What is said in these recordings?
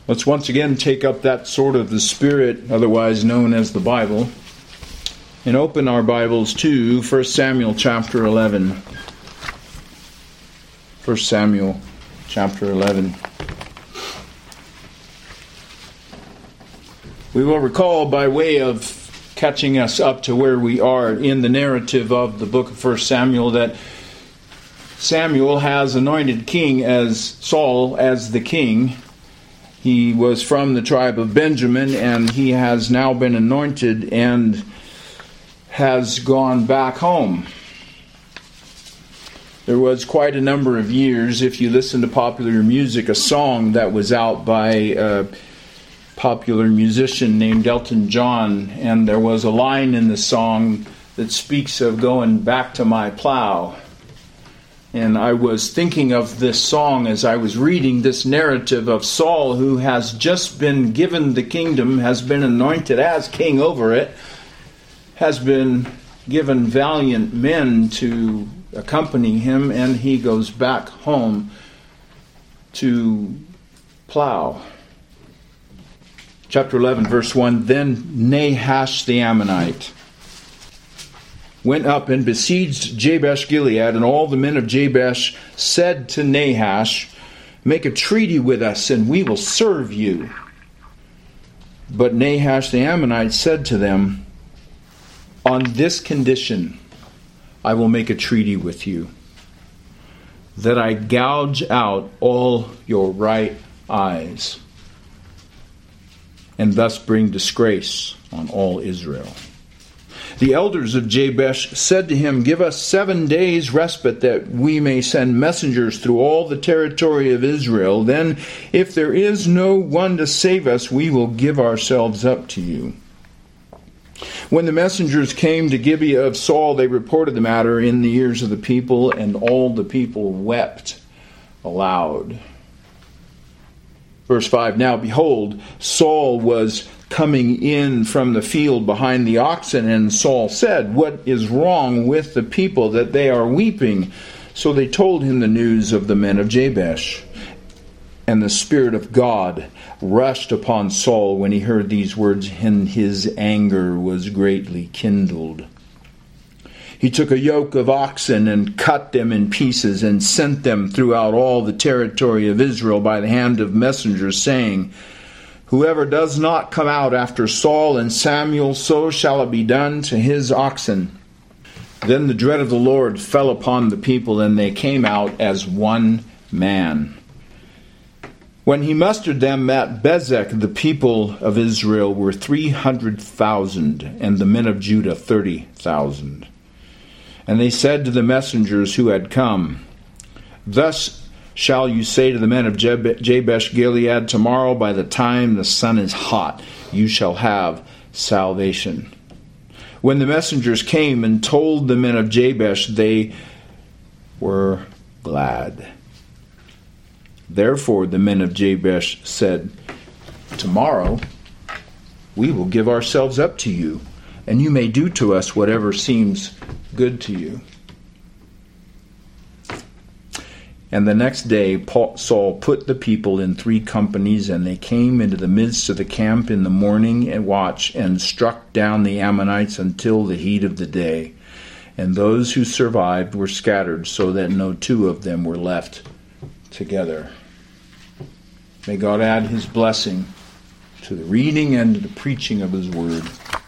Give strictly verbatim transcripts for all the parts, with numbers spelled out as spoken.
Let's once again take up that sword of the Spirit, otherwise known as the Bible, and open our Bibles to First Samuel chapter eleven. First Samuel chapter eleven. We will recall, by way of catching us up to where we are in the narrative of the book of First Samuel, that Samuel has anointed king as Saul as the king. He was from the tribe of Benjamin, and he has now been anointed and has gone back home. There was quite a number of years, if you listen to popular music, a song that was out by a popular musician named Elton John, and there was a line in the song that speaks of going back to my plow. And I was thinking of this song as I was reading this narrative of Saul, who has just been given the kingdom, has been anointed as king over it, has been given valiant men to accompany him, and he goes back home to plow. Chapter eleven, verse one, Then Nahash the Ammonite went up and besieged Jabesh-Gilead, and all the men of Jabesh said to Nahash, Make a treaty with us, and we will serve you. But Nahash the Ammonite said to them, On this condition I will make a treaty with you, that I gouge out all your right eyes, and thus bring disgrace on all Israel. The elders of Jabesh said to him, Give us seven days' respite, that we may send messengers through all the territory of Israel. Then, if there is no one to save us, we will give ourselves up to you. When the messengers came to Gibeah of Saul, they reported the matter in the ears of the people, and all the people wept aloud. Verse five, Now behold, Saul was coming in from the field behind the oxen, and Saul said, What is wrong with the people that they are weeping? So they told him the news of the men of Jabesh. And the Spirit of God rushed upon Saul when he heard these words, and his anger was greatly kindled. He took a yoke of oxen and cut them in pieces and sent them throughout all the territory of Israel by the hand of messengers, saying, Whoever does not come out after Saul and Samuel, so shall it be done to his oxen. Then the dread of the Lord fell upon the people, and they came out as one man. When he mustered them at Bezek, the people of Israel were three hundred thousand, and the men of Judah thirty thousand. And they said to the messengers who had come, Thus shall you say to the men of Jabesh-Gilead, Tomorrow by the time the sun is hot, you shall have salvation. When the messengers came and told the men of Jabesh, they were glad. Therefore the men of Jabesh said, Tomorrow we will give ourselves up to you, and you may do to us whatever seems good to you. And the next day Saul put the people in three companies, and they came into the midst of the camp in the morning and watch, and struck down the Ammonites until the heat of the day. And those who survived were scattered, so that no two of them were left together. May God add his blessing to the reading and to the preaching of his word.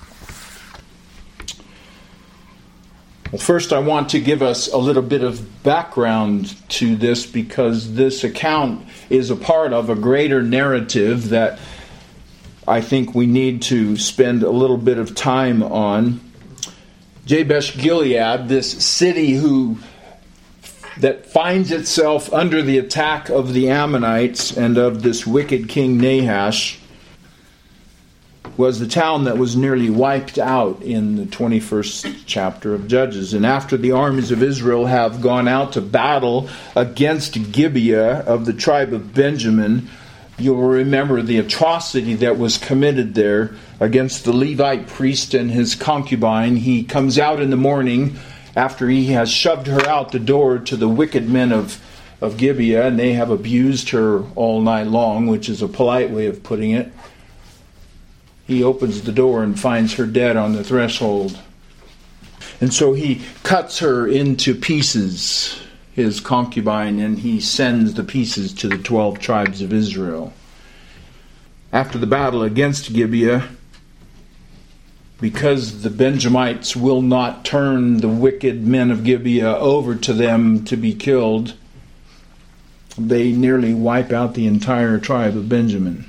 Well, first I want to give us a little bit of background to this, because this account is a part of a greater narrative that I think we need to spend a little bit of time on. Jabesh-Gilead, this city who that finds itself under the attack of the Ammonites and of this wicked king Nahash, was the town that was nearly wiped out in the twenty-first chapter of Judges. And after the armies of Israel have gone out to battle against Gibeah of the tribe of Benjamin, you'll remember the atrocity that was committed there against the Levite priest and his concubine. He comes out in the morning after he has shoved her out the door to the wicked men of of Gibeah, and they have abused her all night long, which is a polite way of putting it. He opens the door and finds her dead on the threshold. And so he cuts her into pieces, his concubine, and he sends the pieces to the twelve tribes of Israel. After the battle against Gibeah, because the Benjamites will not turn the wicked men of Gibeah over to them to be killed, they nearly wipe out the entire tribe of Benjamin.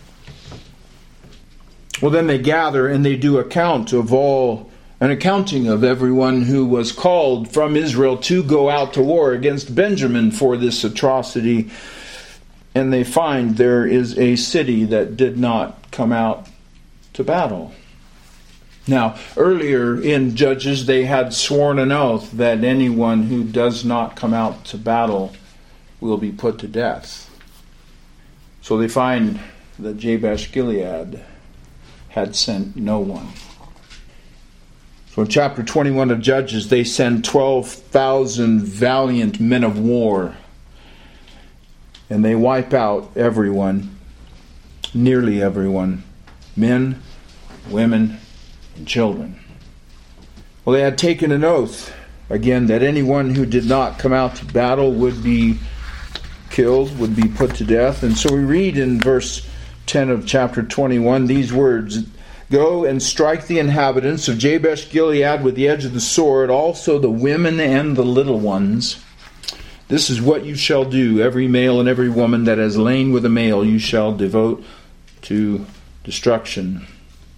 Well, then they gather and they do account of all, an accounting of everyone who was called from Israel to go out to war against Benjamin for this atrocity. And they find there is a city that did not come out to battle. Now, earlier in Judges, they had sworn an oath that anyone who does not come out to battle will be put to death. So they find that Jabesh-Gilead had sent no one. So in chapter twenty-one of Judges, they send twelve thousand valiant men of war. And they wipe out everyone, nearly everyone, men, women, and children. Well, they had taken an oath, again, that anyone who did not come out to battle would be killed, would be put to death. And so we read in verse ten of chapter twenty-one these words, "Go and strike the inhabitants of Jabesh-Gilead with the edge of the sword, also the women and the little ones. This is what you shall do. Every male and every woman that has lain with a male you shall devote to destruction."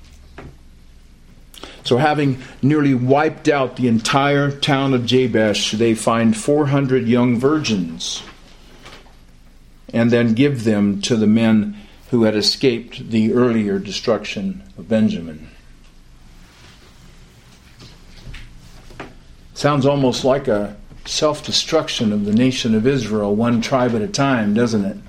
So having nearly wiped out the entire town of Jabesh, they find four hundred young virgins and then give them to the men who had escaped the earlier destruction of Benjamin. Sounds almost like a self-destruction of the nation of Israel, one tribe at a time, doesn't it?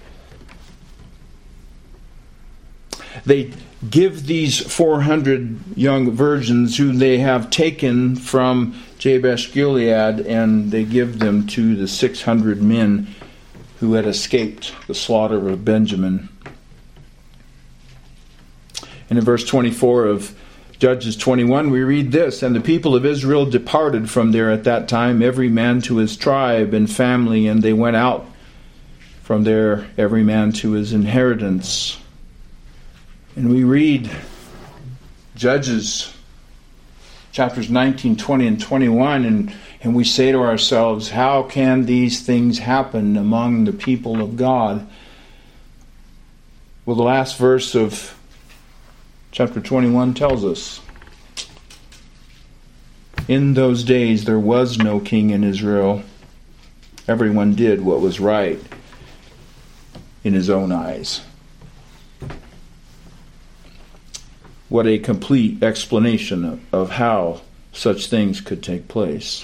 They give these four hundred young virgins who they have taken from Jabesh-Gilead, and they give them to the six hundred men who had escaped the slaughter of Benjamin. And in verse twenty-four of Judges twenty-one, we read this, "And the people of Israel departed from there at that time, every man to his tribe and family, and they went out from there, every man to his inheritance." And we read Judges chapters nineteen, twenty, and twenty-one, and, and we say to ourselves, how can these things happen among the people of God? Well, the last verse of chapter twenty-one tells us, "In those days there was no king in Israel. Everyone did what was right in his own eyes." What a complete explanation of, of how such things could take place.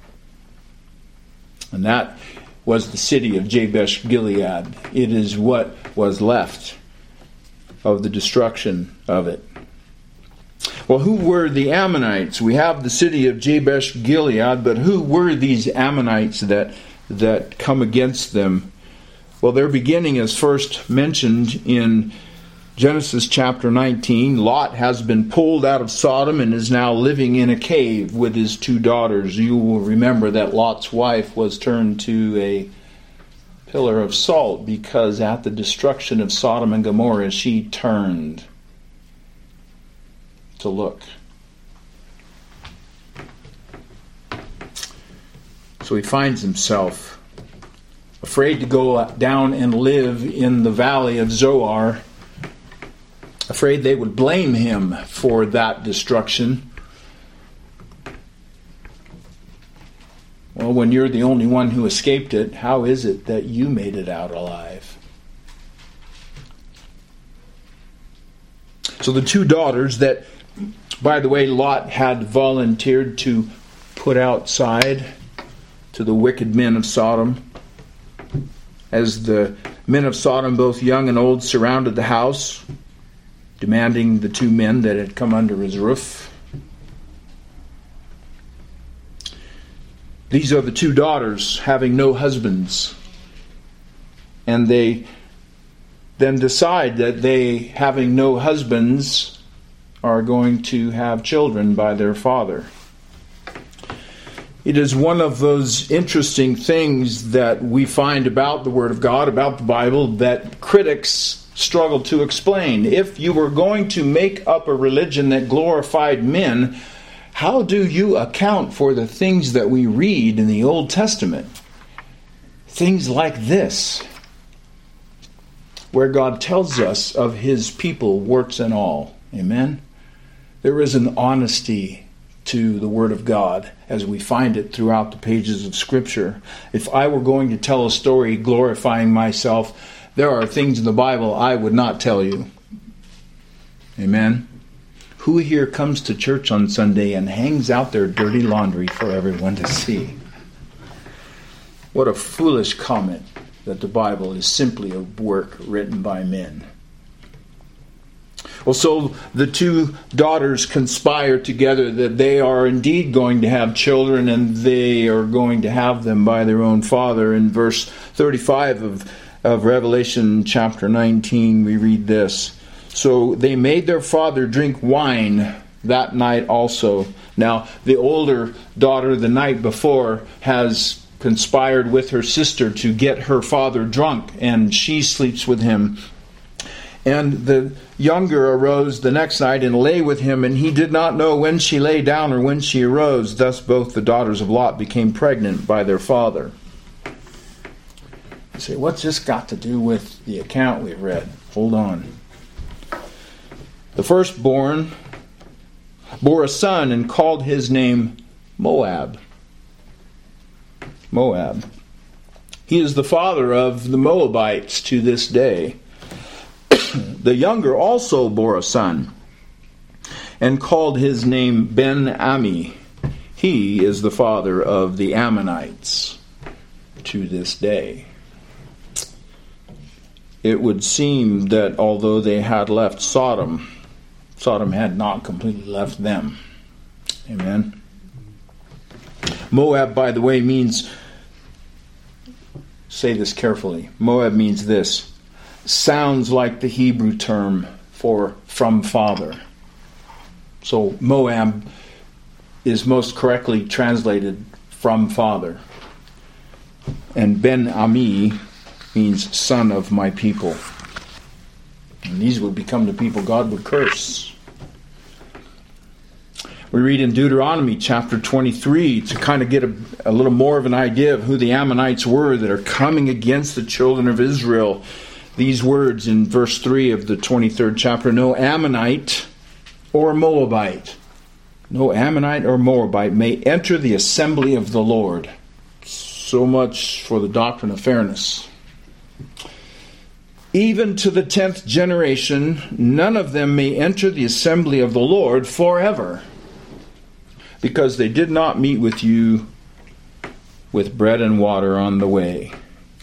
And that was the city of Jabesh-Gilead. It is what was left of the destruction of it. Well, who were the Ammonites? We have the city of Jabesh-Gilead, but who were these Ammonites that, that come against them? Well, their beginning is first mentioned in Genesis chapter nineteen. Lot has been pulled out of Sodom and is now living in a cave with his two daughters. You will remember that Lot's wife was turned to a pillar of salt because at the destruction of Sodom and Gomorrah she turned to look. So he finds himself afraid to go down and live in the valley of Zoar, afraid they would blame him for that destruction. Well, when you're the only one who escaped it, how is it that you made it out alive? So the two daughters that, by the way, Lot had volunteered to put outside to the wicked men of Sodom, as the men of Sodom, both young and old, surrounded the house, demanding the two men that had come under his roof. These are the two daughters having no husbands. And they then decide that they, having no husbands, are going to have children by their father. It is one of those interesting things that we find about the Word of God, about the Bible, that critics struggle to explain. If you were going to make up a religion that glorified men, how do you account for the things that we read in the Old Testament? Things like this, where God tells us of His people, warts and all. Amen? There is an honesty to the Word of God as we find it throughout the pages of Scripture. If I were going to tell a story glorifying myself, there are things in the Bible I would not tell you. Amen? Who here comes to church on Sunday and hangs out their dirty laundry for everyone to see? What a foolish comment that the Bible is simply a work written by men. Well, so the two daughters conspire together that they are indeed going to have children, and they are going to have them by their own father. In verse thirty-five of, of Revelation chapter nineteen, we read this. So they made their father drink wine that night also. Now, the older daughter the night before has conspired with her sister to get her father drunk, and she sleeps with him. And the younger arose the next night and lay with him, and he did not know when she lay down or when she arose. Thus both the daughters of Lot became pregnant by their father. You say, what's this got to do with the account we've read? Hold on. The firstborn bore a son and called his name Moab. Moab. He is the father of the Moabites to this day. The younger also bore a son and called his name Ben-Ami. He is the father of the Ammonites to this day. It would seem that although they had left Sodom, Sodom had not completely left them. Amen. Moab, by the way, means, say this carefully, Moab means this. Sounds like the Hebrew term for from father. So Moab is most correctly translated from father. And Ben-Ami means son of my people. And these would become the people God would curse. We read in Deuteronomy chapter twenty-three to kind of get a, a little more of an idea of who the Ammonites were that are coming against the children of Israel. These words in verse three of the twenty-third chapter, no Ammonite or Moabite, no Ammonite or Moabite may enter the assembly of the Lord. So much for the doctrine of fairness. Even to the tenth generation, none of them may enter the assembly of the Lord forever, because they did not meet with you with bread and water on the way.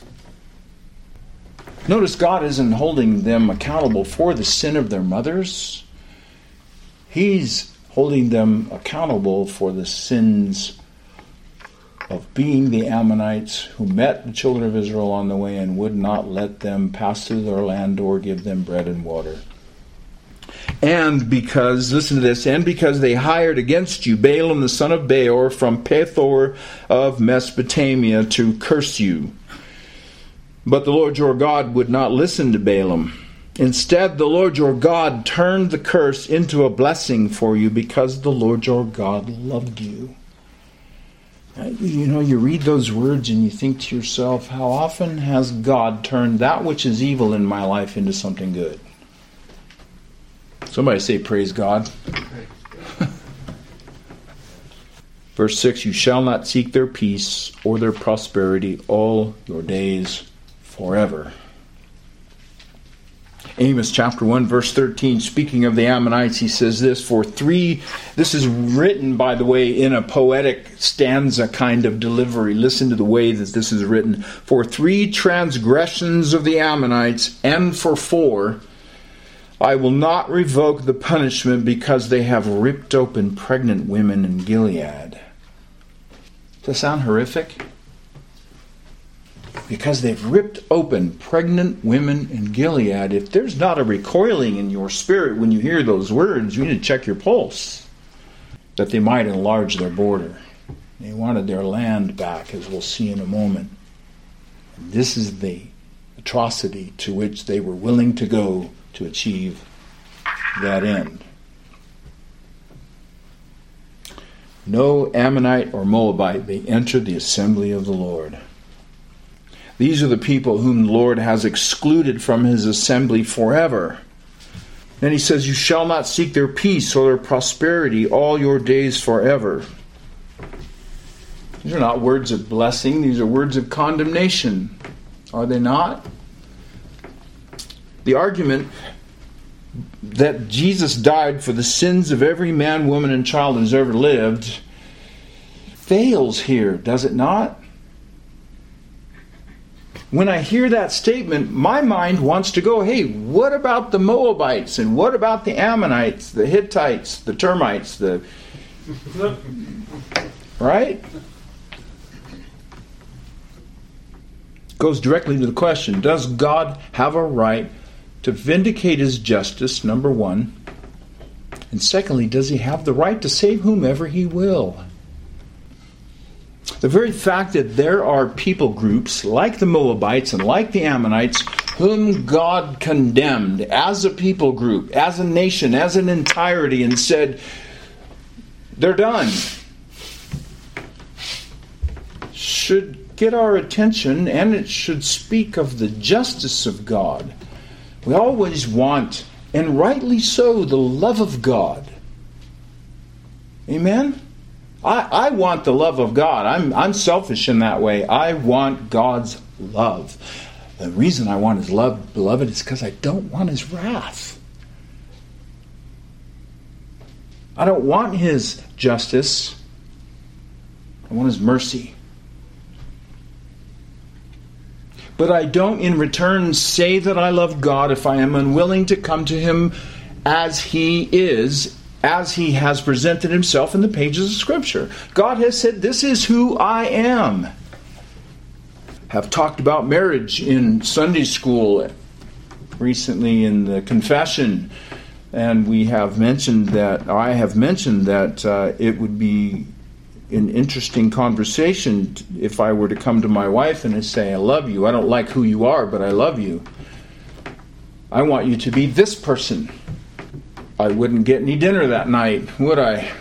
Notice God isn't holding them accountable for the sin of their mothers. He's holding them accountable for the sins of being the Ammonites who met the children of Israel on the way and would not let them pass through their land or give them bread and water. And because, listen to this, and because they hired against you Balaam the son of Beor from Pethor of Mesopotamia to curse you. But the Lord your God would not listen to Balaam. Instead, the Lord your God turned the curse into a blessing for you because the Lord your God loved you. You know, you read those words and you think to yourself, how often has God turned that which is evil in my life into something good? Somebody say, praise God. Verse six, you shall not seek their peace or their prosperity all your days forever. Amos chapter one verse thirteen, speaking of the Ammonites, he says this, for three, this is written, by the way, in a poetic stanza kind of delivery. Listen to the way that this is written. For three transgressions of the Ammonites, and for four, I will not revoke the punishment because they have ripped open pregnant women in Gilead. Does that sound horrific? Because they've ripped open pregnant women in Gilead. If there's not a recoiling in your spirit when you hear those words, you need to check your pulse. That they might enlarge their border. They wanted their land back, as we'll see in a moment. And this is the atrocity to which they were willing to go to achieve that end. No Ammonite or Moabite may enter the assembly of the Lord. These are the people whom the Lord has excluded from his assembly forever. Then he says, you shall not seek their peace or their prosperity all your days forever. These are not words of blessing. These are words of condemnation. Are they not? The argument that Jesus died for the sins of every man, woman, and child who's ever lived fails here, does it not? When I hear that statement, my mind wants to go, hey, what about the Moabites? And what about the Ammonites, the Hittites, the termites, the... Right? Goes directly to the question, does God have a right to vindicate his justice, number one? And secondly, does he have the right to save whomever he will? The very fact that there are people groups like the Moabites and like the Ammonites whom God condemned as a people group, as a nation, as an entirety, and said, they're done, should get our attention, and it should speak of the justice of God. We always want, and rightly so, the love of God. Amen? I, I want the love of God. I'm, I'm selfish in that way. I want God's love. The reason I want his love, beloved, is because I don't want his wrath. I don't want his justice. I want his mercy. But I don't in return say that I love God if I am unwilling to come to him as he is, as he has presented himself in the pages of Scripture. God has said, this is who I am. Have talked about marriage in Sunday school, recently in the confession, and we have mentioned that, I have mentioned that uh, it would be an interesting conversation if I were to come to my wife and say, I love you. I don't like who you are, but I love you. I want you to be this person. I wouldn't get any dinner that night, would I?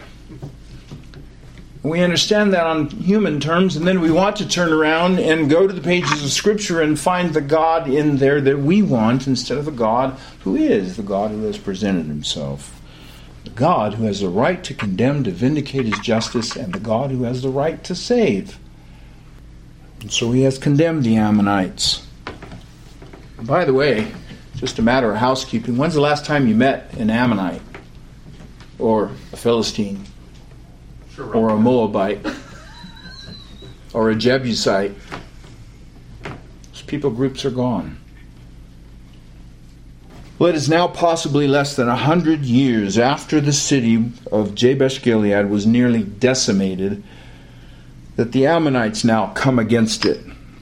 We understand that on human terms, and then we want to turn around and go to the pages of Scripture and find the God in there that we want instead of the God who is, the God who has presented himself. The God who has the right to condemn, to vindicate his justice, and the God who has the right to save. And so he has condemned the Ammonites. And by the way, just a matter of housekeeping, when's the last time you met an Ammonite? Or a Philistine? Sure, or a Moabite? Or a Jebusite? Those people groups are gone. Well, it is now possibly less than a hundred years after the city of Jabesh-Gilead was nearly decimated that the Ammonites now come against it.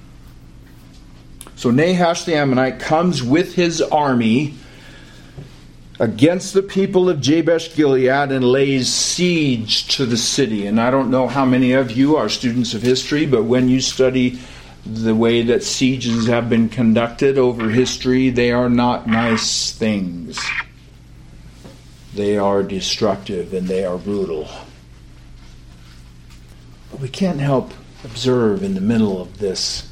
So Nahash the Ammonite comes with his army against the people of Jabesh-Gilead and lays siege to the city. And I don't know how many of you are students of history, but when you study the way that sieges have been conducted over history, they are not nice things. They are destructive and they are brutal. But we can't help observe in the middle of this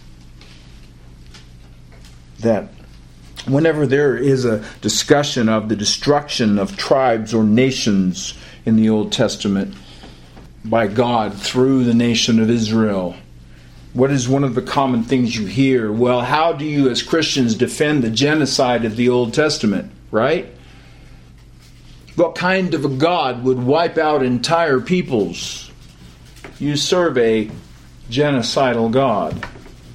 that whenever there is a discussion of the destruction of tribes or nations in the Old Testament by God through the nation of Israel, what is one of the common things you hear? Well, how do you as Christians defend the genocide of the Old Testament, right? What kind of a God would wipe out entire peoples? You serve a genocidal God.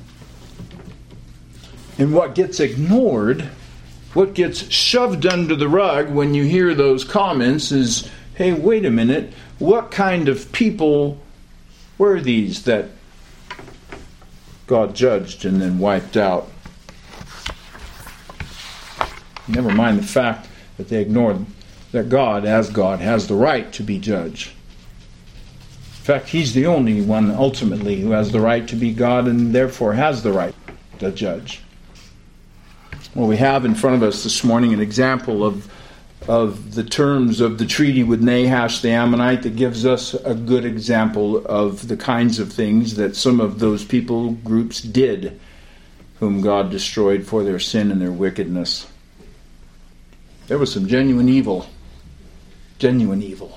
And what gets ignored, what gets shoved under the rug when you hear those comments is, hey, wait a minute, what kind of people were these that God judged and then wiped out? Never mind the fact that they ignored that God, as God, has the right to be judge. In fact, He's the only one ultimately who has the right to be God and therefore has the right to judge. Well, we have in front of us this morning an example of of the terms of the treaty with Nahash the Ammonite that gives us a good example of the kinds of things that some of those people groups did, whom God destroyed for their sin and their wickedness. There was some genuine evil. Genuine evil.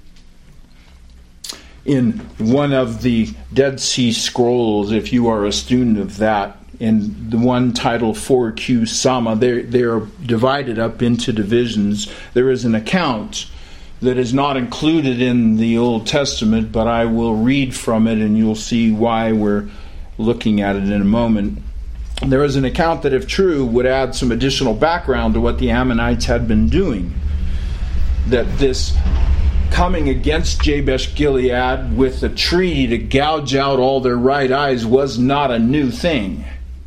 In one of the Dead Sea Scrolls, if you are a student of that, in the one titled four Q Sama, they're, they're divided up into divisions. There is an account that is not included in the Old Testament, but I will read from it and you'll see why we're looking at it in a moment. There is an account that, if true, would add some additional background to what the Ammonites had been doing. That this coming against Jabesh Gilead with a treaty to gouge out all their right eyes was not a new thing.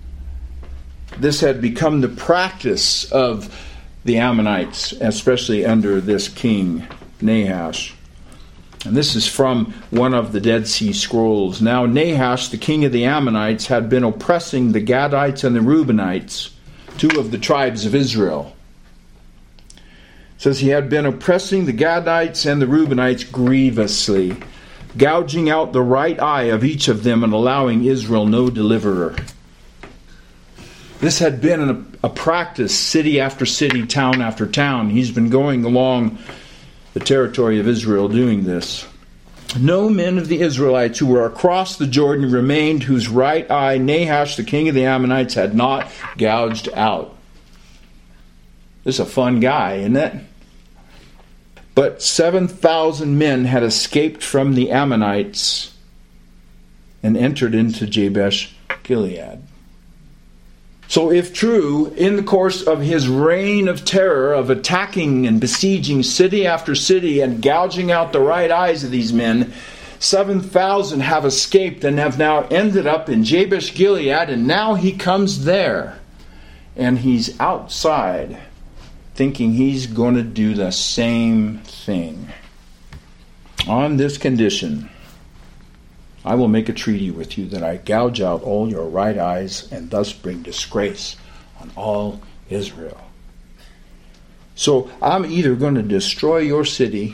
This had become the practice of the Ammonites, especially under this king, Nahash. And this is from one of the Dead Sea Scrolls. Now Nahash, the king of the Ammonites, had been oppressing the Gadites and the Reubenites, two of the tribes of Israel. It says he had been oppressing the Gadites and the Reubenites grievously, gouging out the right eye of each of them and allowing Israel no deliverer. This had been a, a practice, city after city, town after town. He's been going along the territory of Israel doing this. No men of the Israelites who were across the Jordan remained whose right eye Nahash, the king of the Ammonites, had not gouged out. This is a fun guy, isn't it? But seven thousand men had escaped from the Ammonites and entered into Jabesh Gilead. So if true, in the course of his reign of terror, of attacking and besieging city after city and gouging out the right eyes of these men, seven thousand have escaped and have now ended up in Jabesh Gilead, and now he comes there. And he's outside, thinking he's going to do the same thing. On this condition, I will make a treaty with you that I gouge out all your right eyes and thus bring disgrace on all Israel. So I'm either going to destroy your city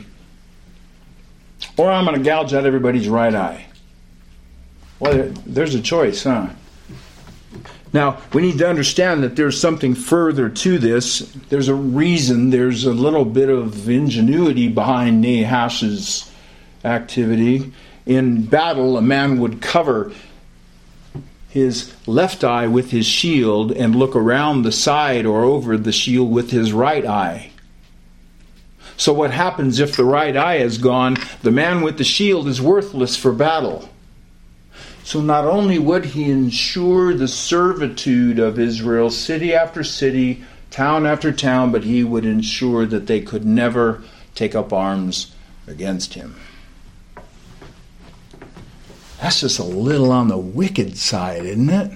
or I'm going to gouge out everybody's right eye. Well, there's a choice, huh? Now, we need to understand that there's something further to this. There's a reason, there's a little bit of ingenuity behind Nahash's activity. In battle, a man would cover his left eye with his shield and look around the side or over the shield with his right eye. So what happens if the right eye is gone? The man with the shield is worthless for battle. So not only would he ensure the servitude of Israel, city after city, town after town, but he would ensure that they could never take up arms against him. That's just a little on the wicked side, isn't it?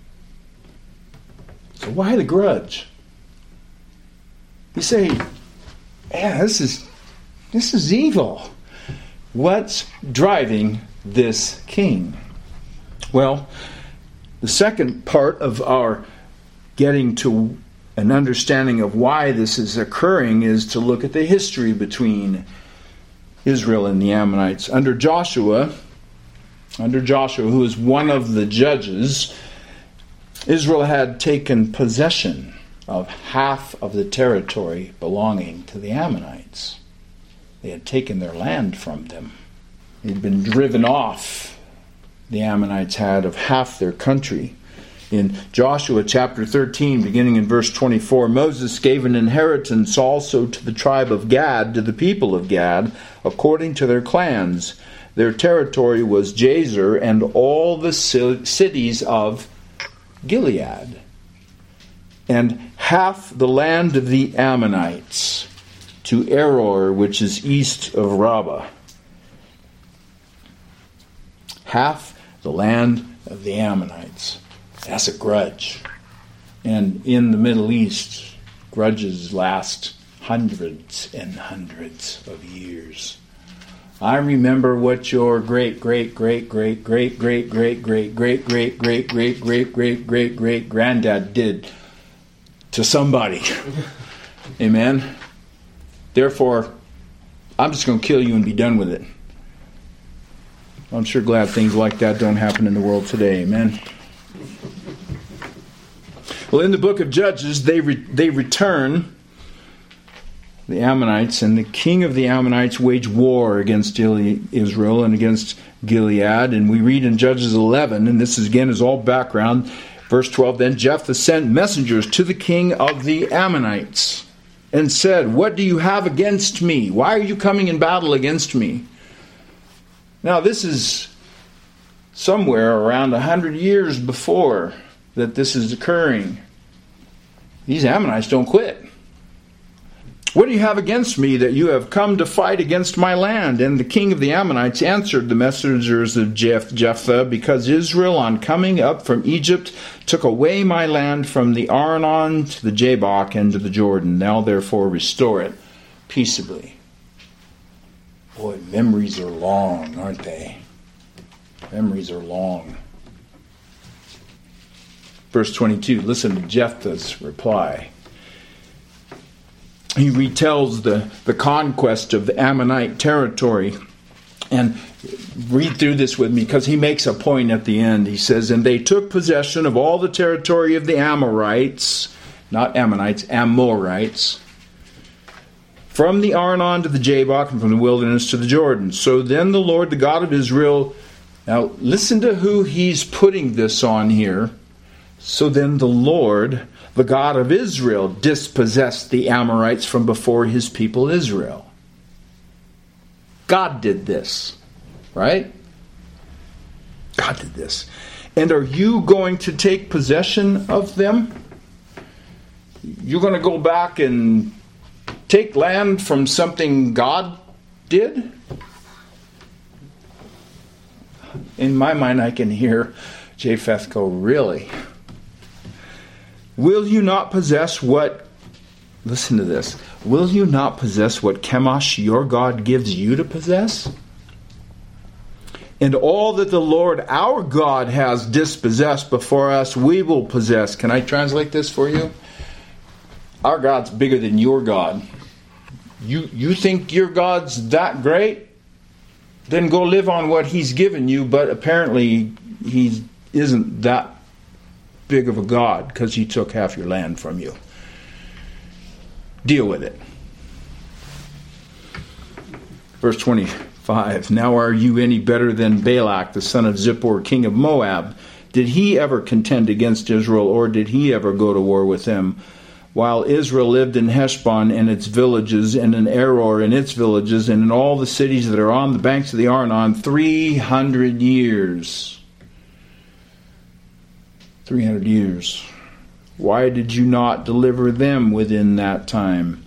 So why the grudge? You say, yeah, this is this is evil. What's driving this king? Well, the second part of our getting to an understanding of why this is occurring is to look at the history between Israel and the Ammonites. Under Joshua, under Joshua, who was one of the judges, Israel had taken possession of half of the territory belonging to the Ammonites. They had taken their land from them. They'd been driven off, the Ammonites had, of half their country. In Joshua chapter thirteen, beginning in verse twenty-four, Moses gave an inheritance also to the tribe of Gad, to the people of Gad, according to their clans. Their territory was Jazer and all the cities of Gilead, and half the land of the Ammonites, to Aror, which is east of Rabbah. half the land of the Ammonites. That's a grudge. And in the Middle East, grudges last hundreds and hundreds of years. I remember what your great, great, great, great, great, great, great, great, great, great, great, great, great, great, great, great granddad did to somebody. Amen. Therefore, I'm just going to kill you and be done with it. I'm sure glad things like that don't happen in the world today. Amen. Well, in the book of Judges, they re- they return, the Ammonites, and the king of the Ammonites waged war against Israel and against Gilead. And we read in Judges eleven, and this is, again is all background, verse twelve, then Jephthah sent messengers to the king of the Ammonites and said, what do you have against me? Why are you coming in battle against me? Now, this is somewhere around a hundred years before that this is occurring. These Ammonites don't quit. What do you have against me that you have come to fight against my land? And the king of the Ammonites answered the messengers of Jeph- Jephthah, because Israel on coming up from Egypt took away my land from the Arnon to the Jabbok and to the Jordan. Now therefore restore it peaceably. Boy, memories are long, aren't they? Memories are long. Verse twenty-two, listen to Jephthah's reply. He retells the, the conquest of the Ammonite territory. And read through this with me, because he makes a point at the end. He says, and they took possession of all the territory of the Amorites, not Ammonites, Amorites, from the Arnon to the Jabbok, and from the wilderness to the Jordan. So then the Lord, the God of Israel, now listen to who he's putting this on here. So then the Lord, the God of Israel, dispossessed the Amorites from before his people Israel. God did this, right? God did this. And are you going to take possession of them? You're going to go back and take land from something God did? In my mind, I can hear Japheth go, really? Will you not possess what, listen to this, will you not possess what Chemosh your God gives you to possess? And all that the Lord our God has dispossessed before us, we will possess. Can I translate this for you? Our God's bigger than your God. You, you think your God's that great? Then go live on what he's given you, but apparently he isn't that big of a God because he took half your land from you. Deal with it. Verse twenty-five, now are you any better than Balak, the son of Zippor, king of Moab? Did he ever contend against Israel, or did he ever go to war with them? While Israel lived in Heshbon and its villages, and in Aror and its villages, and in all the cities that are on the banks of the Arnon, three hundred years. Three hundred years. Why did you not deliver them within that time?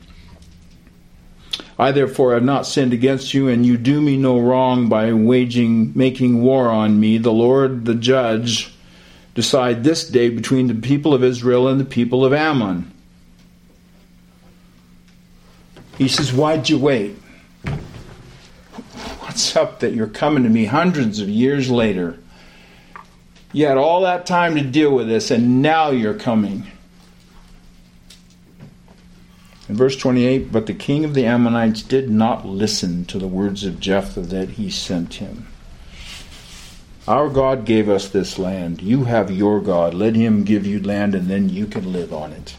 I therefore have not sinned against you, and you do me no wrong by waging, making war on me. The Lord, the judge, decide this day between the people of Israel and the people of Ammon. He says, why'd you wait? What's up that you're coming to me hundreds of years later? You had all that time to deal with this, and now you're coming. In verse twenty-eight, but the king of the Ammonites did not listen to the words of Jephthah that he sent him. Our God gave us this land. You have your God. Let him give you land, and then you can live on it.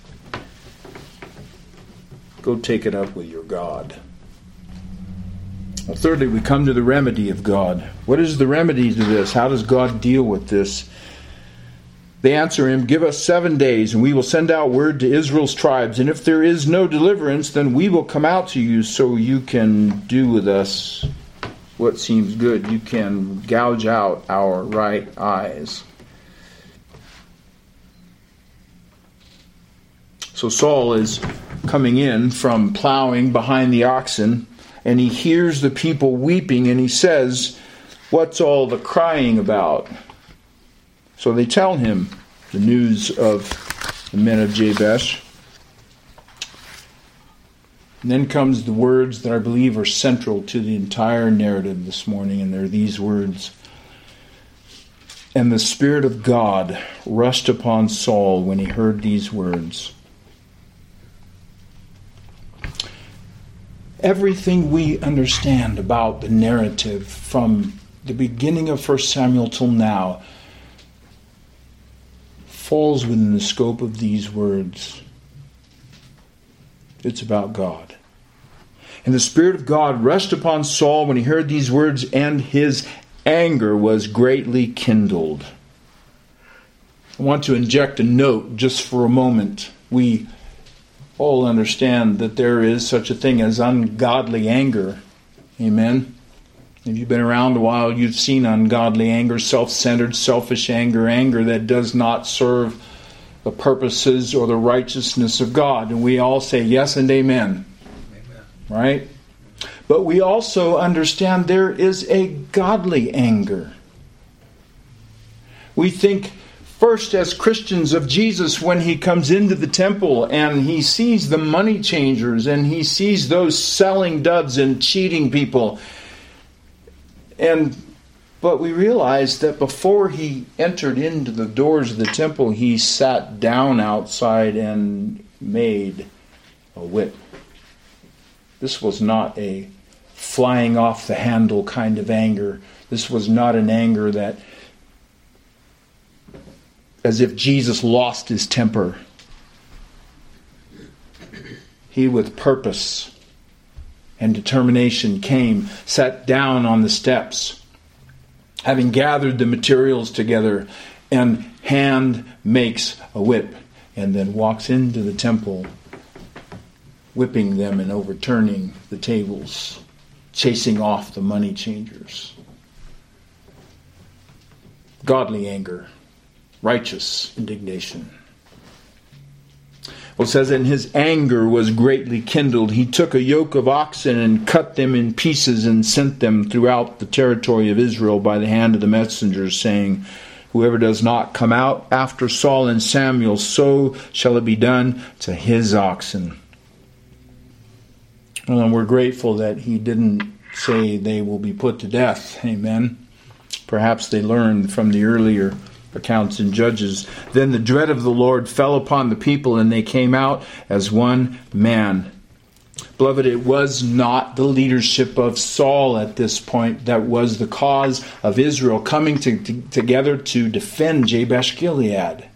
Go take it up with your God. Well, thirdly, we come to the remedy of God. What is the remedy to this? How does God deal with this? They answer him, give us seven days, and we will send out word to Israel's tribes. And if there is no deliverance, then we will come out to you so you can do with us what seems good. You can gouge out our right eyes. So Saul is coming in from plowing behind the oxen, and he hears the people weeping, and he says, What's all the crying about? So they tell him the news of the men of Jabesh. And then comes the words that I believe are central to the entire narrative this morning, and they're these words. And the Spirit of God rushed upon Saul when he heard these words. Everything we understand about the narrative from the beginning of First Samuel till now falls within the scope of these words. It's about God. And the Spirit of God rushed upon Saul when he heard these words, and his anger was greatly kindled. I want to inject a note just for a moment. We all understand that there is such a thing as ungodly anger. Amen? If you've been around a while, you've seen ungodly anger, self-centered, selfish anger, anger that does not serve the purposes or the righteousness of God. And we all say yes and amen. Amen. Right? But we also understand there is a godly anger. We think first as Christians of Jesus when he comes into the temple and he sees the money changers and he sees those selling doves and cheating people. And but we realize that before he entered into the doors of the temple, he sat down outside and made a whip. This was not a flying off the handle kind of anger. This was not an anger that, as if Jesus lost his temper. He, with purpose and determination, came, sat down on the steps, having gathered the materials together, and hand makes a whip, and then walks into the temple, whipping them and overturning the tables, chasing off the money changers. Godly anger, righteous indignation. Well, it says, and his anger was greatly kindled. He took a yoke of oxen and cut them in pieces and sent them throughout the territory of Israel by the hand of the messengers, saying, whoever does not come out after Saul and Samuel, so shall it be done to his oxen. Well, and we're grateful that he didn't say they will be put to death. Amen. Perhaps they learned from the earlier accounts in Judges. Then the dread of the Lord fell upon the people, and they came out as one man. Beloved, it was not the leadership of Saul at this point that was the cause of Israel coming to, to, together to defend Jabesh Gilead.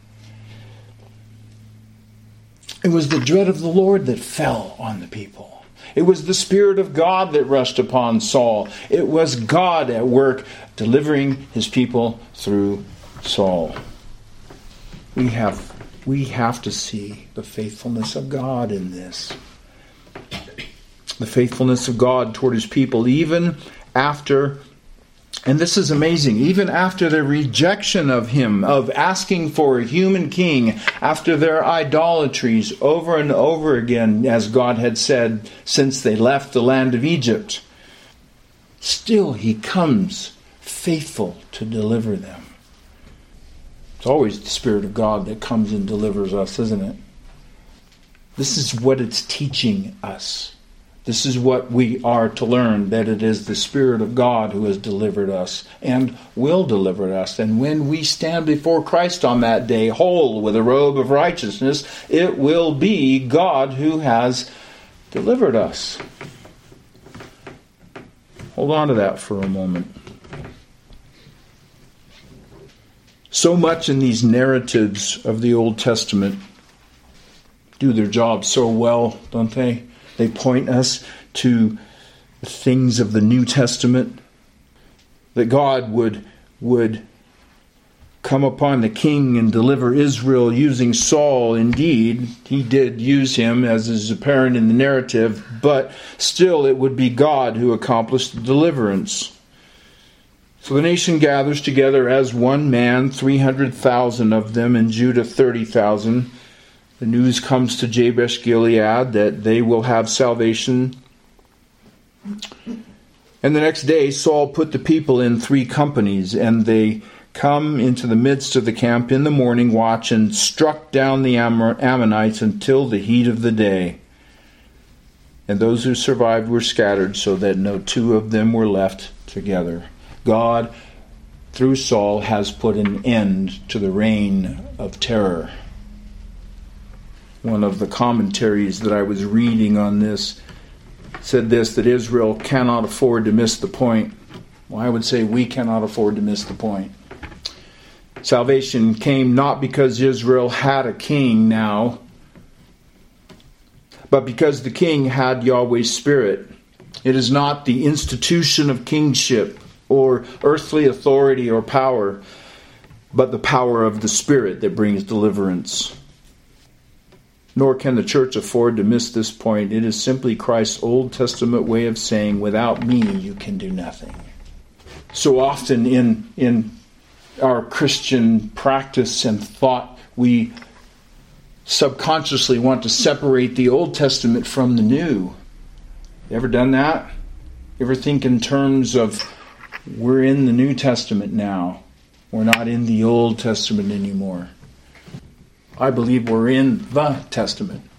It was the dread of the Lord that fell on the people. It was the Spirit of God that rushed upon Saul. It was God at work delivering his people through Saul. We have we have to see the faithfulness of God in this. The faithfulness of God toward his people, even after, and this is amazing, even after their rejection of him, of asking for a human king, after their idolatries over and over again, as God had said, since they left the land of Egypt, still he comes faithful to deliver them. It's always the Spirit of God that comes and delivers us, isn't it? This is what it's teaching us. This is what we are to learn, that it is the Spirit of God who has delivered us and will deliver us. And when we stand before Christ on that day, whole with a robe of righteousness, it will be God who has delivered us. Hold on to that for a moment. So much in these narratives of the Old Testament do their job so well, don't they? They point us to the things of the New Testament, that God would, would come upon the king and deliver Israel using Saul. Indeed, he did use him, as is apparent in the narrative, but still it would be God who accomplished the deliverance. So the nation gathers together as one man, three hundred thousand of them, and Judah thirty thousand. The news comes to Jabesh Gilead that they will have salvation. And And the next day Saul put the people in three companies, and they come into the midst of the camp in the morning watch and struck down the Ammonites until the heat of the day. And those who survived were scattered, so that no two of them were left together. God, through Saul, has put an end to the reign of terror. One of the commentaries that I was reading on this said this, that Israel cannot afford to miss the point. Well, I would say we cannot afford to miss the point. Salvation came not because Israel had a king now, but because the king had Yahweh's Spirit. It is not the institution of kingship or earthly authority or power, but the power of the Spirit that brings deliverance. Nor can the church afford to miss this point. It is simply Christ's Old Testament way of saying, without me you can do nothing. So often in, in our Christian practice and thought, we subconsciously want to separate the Old Testament from the New. You ever done that? You ever think in terms of, we're in the New Testament now. We're not in the Old Testament anymore. I believe we're in the Testament.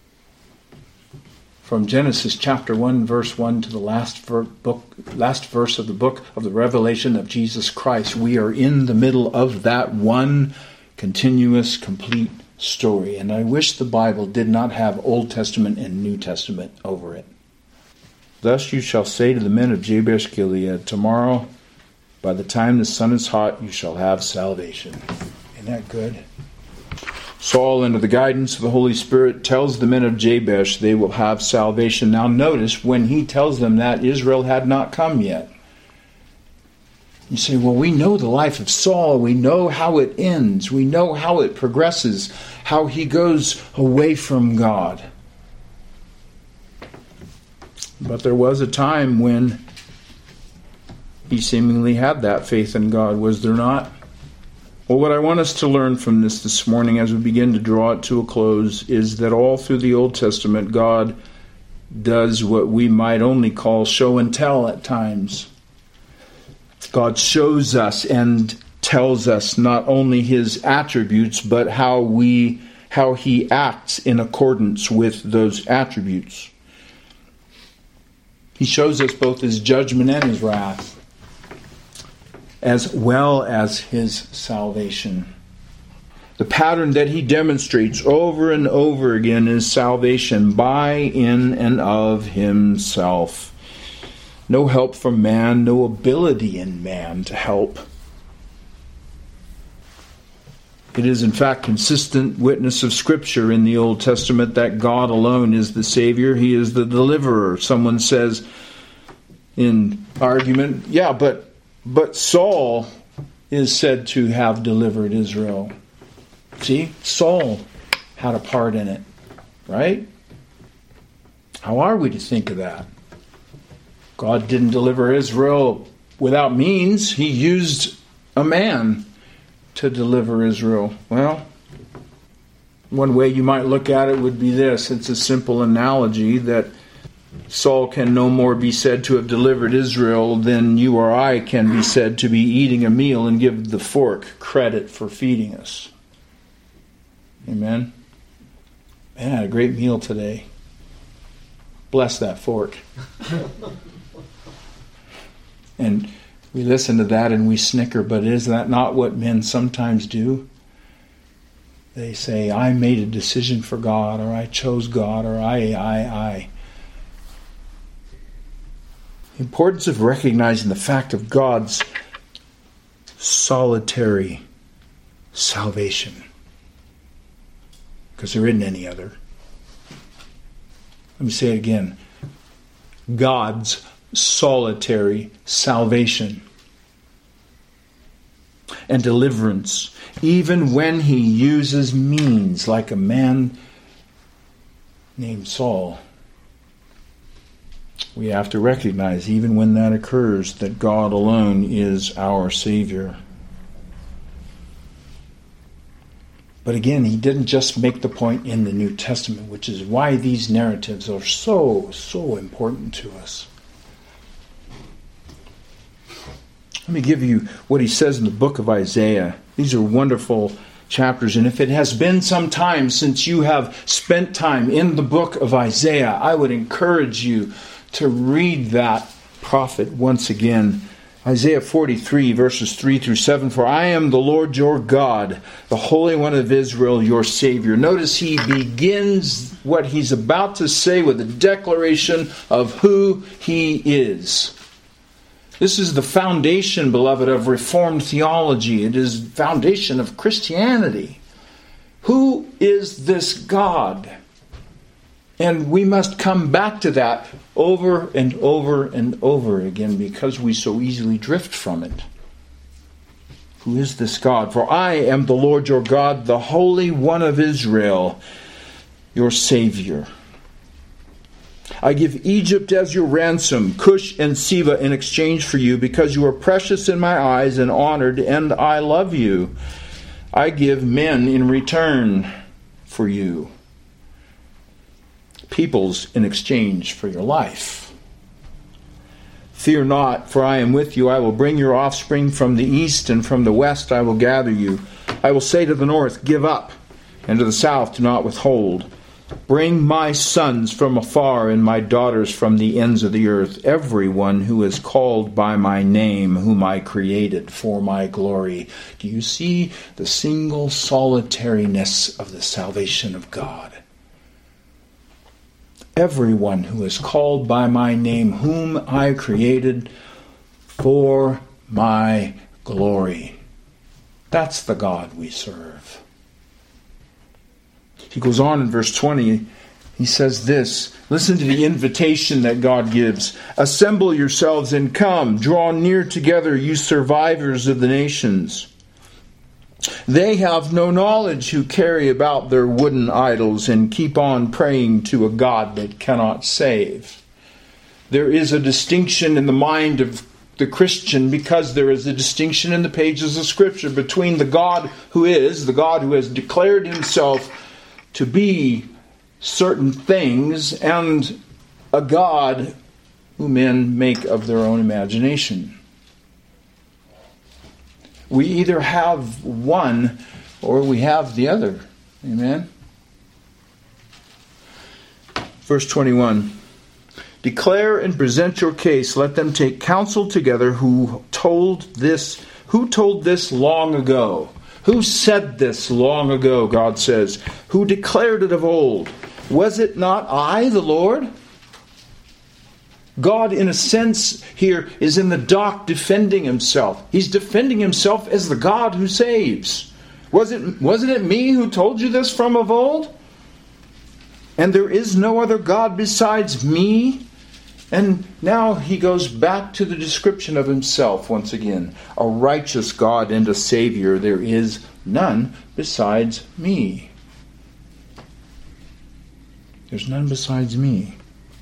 From Genesis chapter one, verse one to the last ver- book, last verse of the book of the Revelation of Jesus Christ, we are in the middle of that one continuous, complete story. And I wish the Bible did not have Old Testament and New Testament over it. Thus you shall say to the men of Jabesh Gilead, tomorrow, by the time the sun is hot, you shall have salvation. Isn't that good? Saul, under the guidance of the Holy Spirit, tells the men of Jabesh they will have salvation. Now notice, when he tells them that, Israel had not come yet. You say, well, we know the life of Saul. We know how it ends. We know how it progresses, how he goes away from God. But there was a time when he seemingly had that faith in God, was there not? Well, what I want us to learn from this this morning as we begin to draw it to a close is that all through the Old Testament, God does what we might only call show and tell at times. God shows us and tells us not only his attributes, but how we how he acts in accordance with those attributes. He shows us both his judgment and his wrath, as well as his salvation. The pattern that he demonstrates over and over again is salvation by, in, and of himself. No help from man, no ability in man to help. It is in fact consistent witness of Scripture in the Old Testament that God alone is the Savior. He is the deliverer. Someone says in argument, yeah, but But Saul is said to have delivered Israel. See, Saul had a part in it, right? How are we to think of that? God didn't deliver Israel without means. He used a man to deliver Israel. Well, one way you might look at it would be this. It's a simple analogy that Saul can no more be said to have delivered Israel than you or I can be said to be eating a meal and give the fork credit for feeding us. Amen? Man, I had a great meal today. Bless that fork. And we listen to that and we snicker, but is that not what men sometimes do? They say, I made a decision for God, or I chose God, or I, I, I. The importance of recognizing the fact of God's solitary salvation, because there isn't any other. Let me say it again. God's solitary salvation and deliverance, even when he uses means like a man named Saul. We have to recognize, even when that occurs, that God alone is our Savior. But again, he didn't just make the point in the New Testament, which is why these narratives are so, so important to us. Let me give you what he says in the book of Isaiah. These are wonderful chapters, and if it has been some time since you have spent time in the book of Isaiah, I would encourage you to read that prophet once again. Isaiah forty-three, verses three through seven. For I am the Lord your God, the Holy One of Israel, your Savior. Notice he begins what he's about to say with a declaration of who he is. This is the foundation, beloved, of Reformed theology. It is the foundation of Christianity. Who is this God? And we must come back to that over and over and over again because we so easily drift from it. Who is this God? For I am the Lord your God, the Holy One of Israel, your Savior. I give Egypt as your ransom, Cush and Seba in exchange for you, because you are precious in my eyes and honored, and I love you. I give men in return for you, peoples in exchange for your life. Fear not, for I am with you. I will bring your offspring from the east, and from the west I will gather you. I will say to the north, give up, and to the south, do not withhold. Bring my sons from afar and my daughters from the ends of the earth, everyone who is called by my name, whom I created for my glory. Do you see the single solitariness of the salvation of God? Everyone who is called by my name, whom I created for my glory. That's the God we serve. He goes on in verse twenty. He says this. Listen to the invitation that God gives. Assemble yourselves and come. Draw near together, you survivors of the nations. They have no knowledge who carry about their wooden idols and keep on praying to a God that cannot save. There is a distinction in the mind of the Christian because there is a distinction in the pages of Scripture between the God who is, the God who has declared himself to be certain things, and a God who men make of their own imagination. We either have one or we have the other. Amen? Verse twenty-one. Declare and present your case. Let them take counsel together who told this, who told this long ago. Who said this long ago, God says? Who declared it of old? Was it not I, the Lord? God, in a sense, here is in the dock defending himself. He's defending himself as the God who saves. Was it, wasn't it me who told you this from of old? And there is no other God besides me? And now he goes back to the description of himself once again. A righteous God and a Savior. There is none besides me. There's none besides me.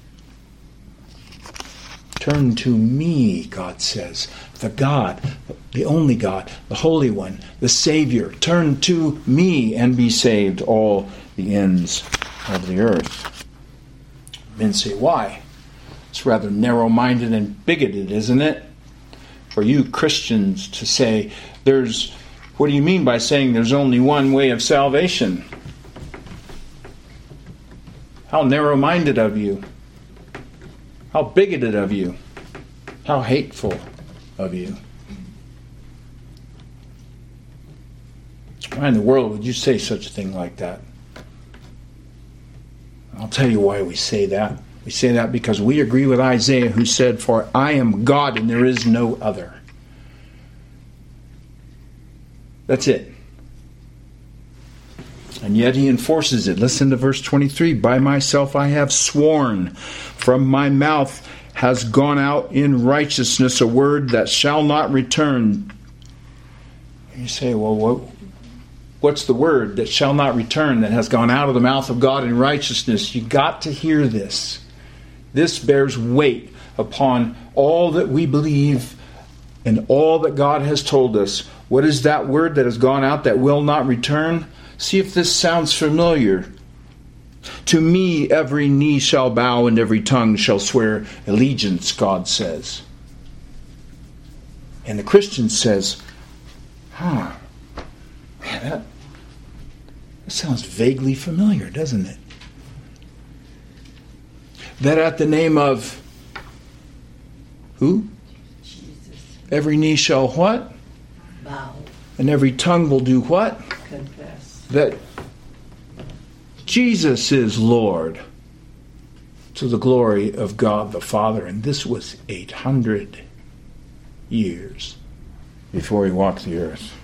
Turn to me, God says. The God, the only God, the Holy One, the Savior. Turn to me and be saved, all the ends of the earth. Men say, why? It's rather narrow-minded and bigoted, isn't it? For you Christians to say, there's, what do you mean by saying there's only one way of salvation? How narrow-minded of you. How bigoted of you. How hateful of you. Why in the world would you say such a thing like that? I'll tell you why we say that. We say that because we agree with Isaiah, who said, for I am God and there is no other. That's it. And yet he enforces it. Listen to verse twenty-three. By myself I have sworn. From my mouth has gone out in righteousness a word that shall not return. You say, well, what, what's the word that shall not return that has gone out of the mouth of God in righteousness? You got to hear this. This bears weight upon all that we believe and all that God has told us. What is that word that has gone out that will not return? See if this sounds familiar. To me every knee shall bow and every tongue shall swear allegiance, God says. And the Christian says, huh, man, that, that sounds vaguely familiar, doesn't it? That at the name of who? Jesus. Every knee shall what? Bow. And every tongue will do what? Confess. That Jesus is Lord, to the glory of God the Father. And this was eight hundred years before he walked the earth.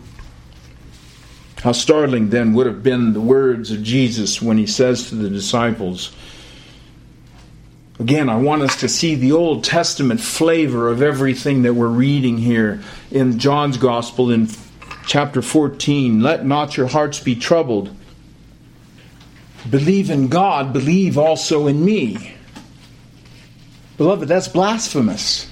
How startling then would have been the words of Jesus when he says to the disciples, again, I want us to see the Old Testament flavor of everything that we're reading here in John's Gospel in chapter fourteen. Let not your hearts be troubled. Believe in God, believe also in me. Beloved, that's blasphemous.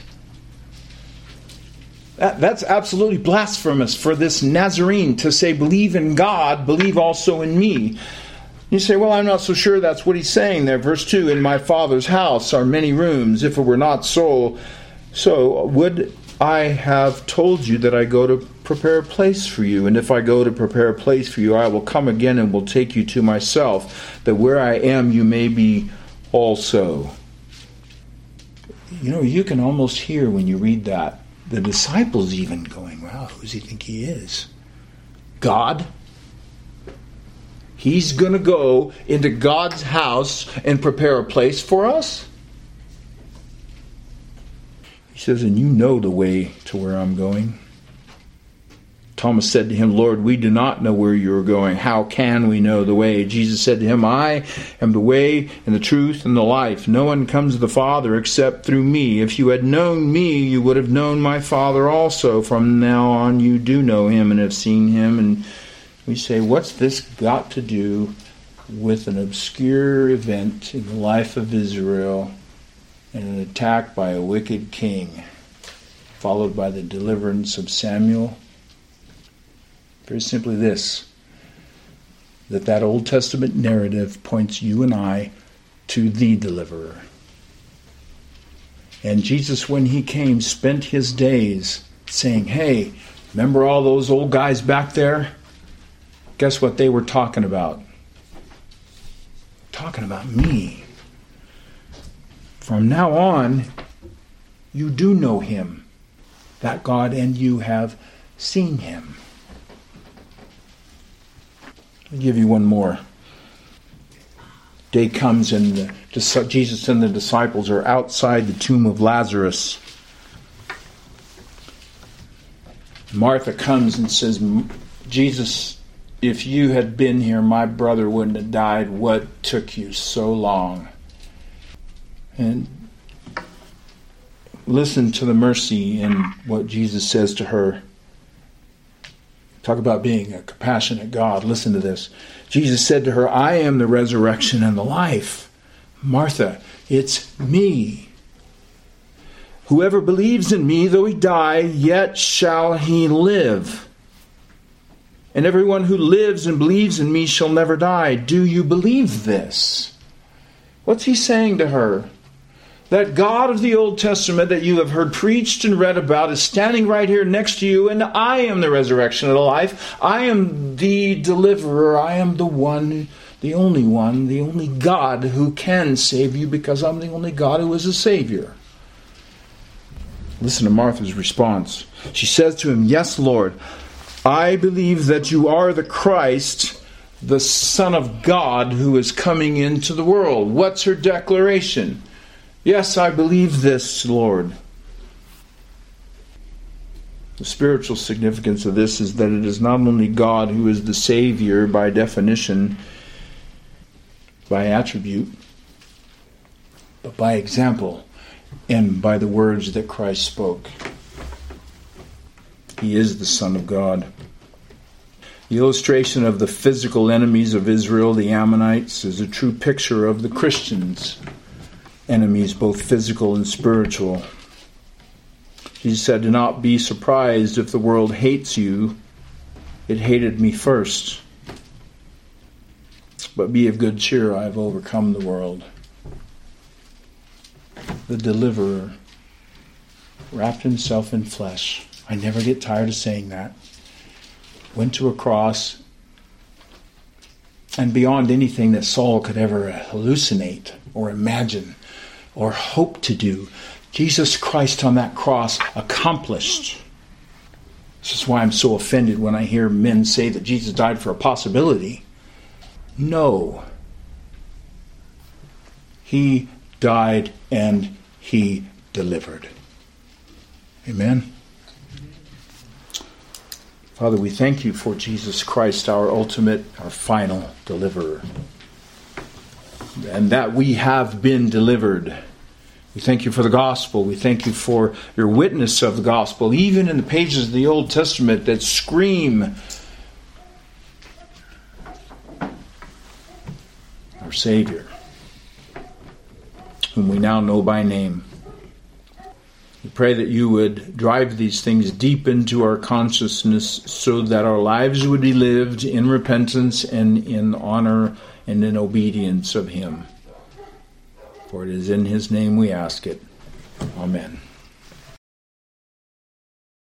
That, that's absolutely blasphemous for this Nazarene to say, believe in God, believe also in me. You say, well, I'm not so sure that's what he's saying there. Verse two, in my Father's house are many rooms. If it were not so, so would I have told you that I go to prepare a place for you? And if I go to prepare a place for you, I will come again and will take you to myself, that where I am you may be also. You know, you can almost hear when you read that, the disciples even going, wow, who does he think he is? God? He's going to go into God's house and prepare a place for us? He says, and you know the way to where I'm going. Thomas said to him, Lord, we do not know where you are going. How can we know the way? Jesus said to him, I am the way and the truth and the life. No one comes to the Father except through me. If you had known me, you would have known my Father also. From now on you do know him and have seen him. And we say, what's this got to do with an obscure event in the life of Israel and an attack by a wicked king, followed by the deliverance of Samuel? Very simply this, that that Old Testament narrative points you and I to the deliverer. And Jesus, when he came, spent his days saying, hey, remember all those old guys back there? Guess what they were talking about? Talking about me. From now on, you do know him, that God, and you have seen him. I'll give you one more. Day comes and the, Jesus and the disciples are outside the tomb of Lazarus. Martha comes and says, Jesus, if you had been here, my brother wouldn't have died. What took you so long? And listen to the mercy in what Jesus says to her. Talk about being a compassionate God. Listen to this. Jesus said to her, I am the resurrection and the life. Martha, it's me. Whoever believes in me, though he die, yet shall he live. And everyone who lives and believes in me shall never die. Do you believe this? What's he saying to her? That God of the Old Testament that you have heard preached and read about is standing right here next to you, and I am the resurrection of the life. I am the deliverer. I am the one, the only one, the only God who can save you, because I'm the only God who is a Savior. Listen to Martha's response. She says to him, yes, Lord, I believe that you are the Christ, the Son of God who is coming into the world. What's her declaration? Yes, I believe this, Lord. The spiritual significance of this is that it is not only God who is the Savior by definition, by attribute, but by example and by the words that Christ spoke. He is the Son of God. The illustration of the physical enemies of Israel, the Ammonites, is a true picture of the Christians' enemies, both physical and spiritual. Jesus said, do not be surprised if the world hates you. It hated me first. But be of good cheer, I have overcome the world. The deliverer wrapped himself in flesh. I never get tired of saying that. Went to a cross, and beyond anything that Saul could ever hallucinate or imagine or hope to do, Jesus Christ on that cross accomplished. This is why I'm so offended when I hear men say that Jesus died for a possibility. No. He died and he delivered. Amen. Father, we thank you for Jesus Christ, our ultimate, our final deliverer. And that we have been delivered. We thank you for the gospel. We thank you for your witness of the gospel, even in the pages of the Old Testament that scream our Savior, whom we now know by name. We pray that you would drive these things deep into our consciousness so that our lives would be lived in repentance and in honor and in obedience of him. For it is in his name we ask it. Amen.